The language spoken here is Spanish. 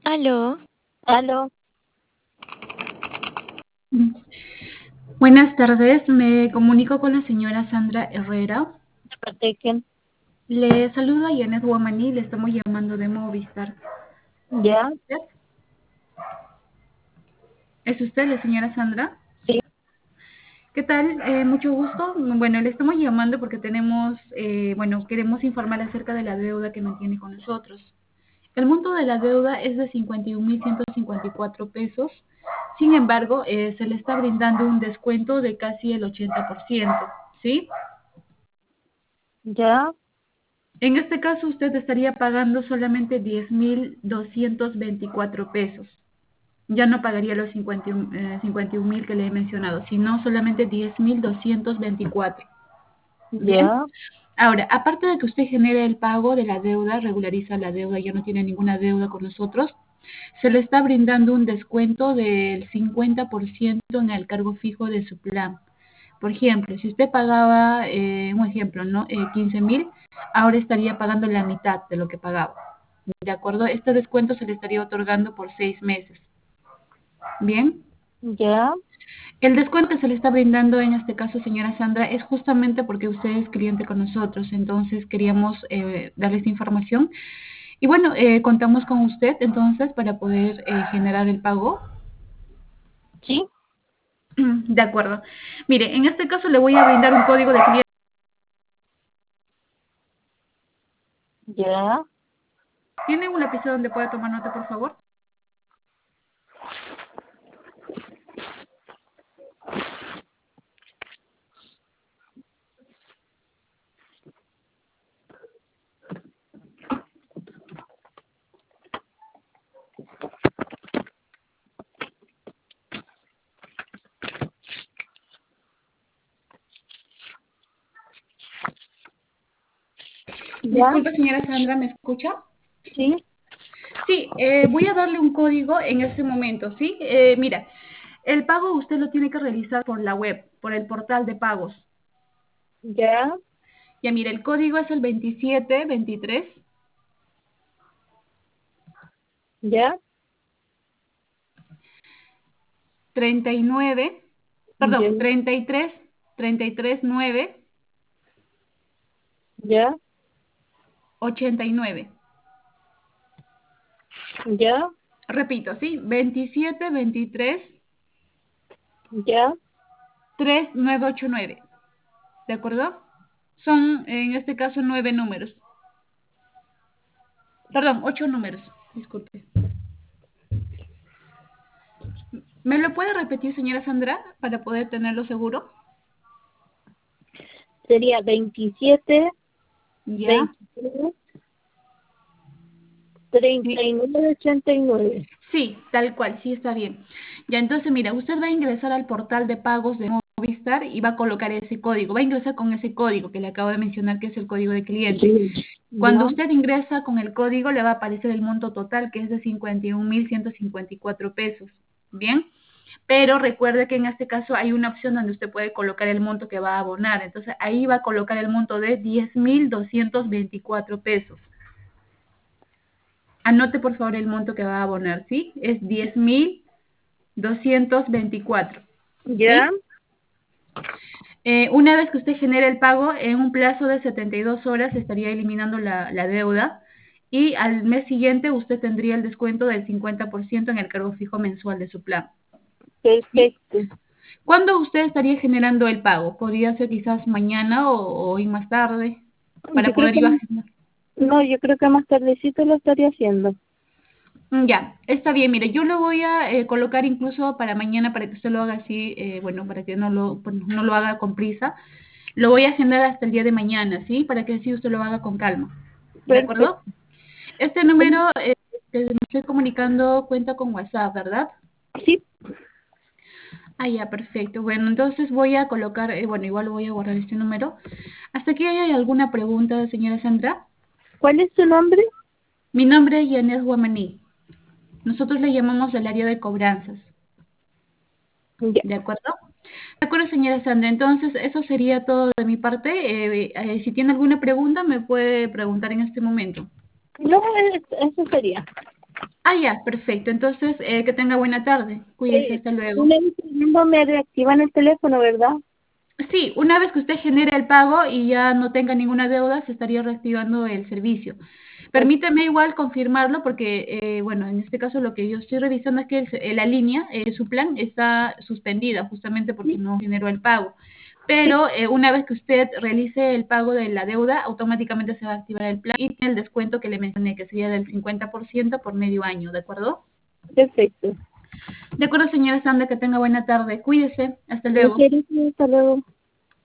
Aló, Aló, Buenas tardes, me comunico con la señora Sandra Herrera. ¿de parte de quién? Le saluda Janet Guamaní, le estamos llamando de Movistar. ¿Ya? ¿Usted? ¿Es usted la señora Sandra? Sí, ¿Qué tal? Mucho gusto. Bueno, le estamos llamando porque queremos informar acerca de la deuda que mantiene con nosotros. El monto de la deuda es de 51.154 pesos. Sin embargo, se le está brindando un descuento de casi el 80%, ¿sí? ya, En este caso, usted estaría pagando solamente 10.224 pesos. Ya no pagaría los 51.000 que le he mencionado, sino solamente 10.224. Bien. ya, Ahora, aparte de que usted genere el pago de la deuda, regulariza la deuda, ya no tiene ninguna deuda con nosotros, se le está brindando un descuento del 50% en el cargo fijo de su plan. Por ejemplo, si usted pagaba, un ejemplo, ¿no? 15.000, ahora estaría pagando la mitad de lo que pagaba. ¿De acuerdo? Este descuento se le estaría otorgando por 6 meses. Bien. ya. El descuento que se le está brindando en este caso, señora Sandra, es justamente porque usted es cliente con nosotros. Entonces queríamos darle esta información. Y bueno, contamos con usted entonces para poder generar el pago. Sí, De acuerdo. Mire, en este caso le voy a brindar un código de cliente. ya. ¿Tiene un lapicero donde pueda tomar nota, por favor? Ya, Disculpe, señora Sandra, ¿me escucha? sí, Sí, voy a darle un código en este momento, ¿sí? Mira, el pago usted lo tiene que realizar por la web, por el portal de pagos. ya, Ya mira, el código es el 2723 ya, 39, ya, perdón, 33 9 ya, 89. ya, Repito, ¿sí? 2723 ya, 3989. ¿De acuerdo? Son, en este caso, 9 números. Perdón, 8 números. Disculpe. ¿Me lo puede repetir, señora Sandra, para poder tenerlo seguro? sería 27, Ya. 23, Sí, 39, 89. sí, tal cual, sí está bien. Ya, entonces, mira, usted va a ingresar al portal de pagos de Movistar y va a colocar ese código. Va a ingresar con ese código que le acabo de mencionar, que es el código de cliente. Sí, Cuando ya, usted ingresa con el código, le va a aparecer el monto total, que es de 51.154 pesos. Bien. Pero recuerde que en este caso hay una opción donde usted puede colocar el monto que va a abonar. Entonces, ahí va a colocar el monto de 10.224 pesos. Anote por favor el monto que va a abonar, ¿sí? Es 10.224, ya, ¿sí? Una vez que usted genere el pago, en un plazo de 72 horas estaría eliminando la deuda y al mes siguiente usted tendría el descuento del 50% en el cargo fijo mensual de su plan, ¿sí? perfecto. ¿Cuándo usted estaría generando el pago? ¿Podría ser quizás mañana o hoy más tarde para Yo creo poder que, ir agendar? no, yo creo que más tardecito lo estaría haciendo. Ya, está bien. Mire, yo lo voy a colocar incluso para mañana para que usted lo haga así, bueno, para que no lo haga con prisa. Lo voy a agendar hasta el día de mañana, ¿sí? Para que así usted lo haga con calma. ¿De Perfecto. acuerdo? Este número que me estoy comunicando cuenta con WhatsApp, ¿verdad? Sí, Ah, ya, perfecto. Bueno, entonces voy a colocar, bueno, igual voy a guardar este número. ¿Hasta aquí hay alguna pregunta, señora Sandra? ¿cuál es su nombre? Mi nombre es Yanet Guamaní. Nosotros le llamamos del área de cobranzas. Ya. ¿De acuerdo? De acuerdo, señora Sandra. Entonces, eso sería todo de mi parte. Si tiene alguna pregunta, me puede preguntar en este momento. No, eso sería. Ah, ya, perfecto. Entonces, que tenga buena tarde. Cuídese, hasta luego. Una vez pagando me reactivan el teléfono, ¿verdad? Sí, una vez que usted genere el pago y ya no tenga ninguna deuda, se estaría reactivando el servicio. Ok, Permíteme igual confirmarlo porque, bueno, en este caso lo que yo estoy revisando es que la línea, su plan está suspendida justamente porque sí, no generó el pago. sí, Pero una vez que usted realice el pago de la deuda, automáticamente se va a activar el plan y tiene el descuento que le mencioné, que sería del 50% por medio año, ¿de acuerdo? perfecto. De acuerdo, señora Sandra, que tenga buena tarde. Cuídese. Hasta luego. Muchas gracias, hasta luego.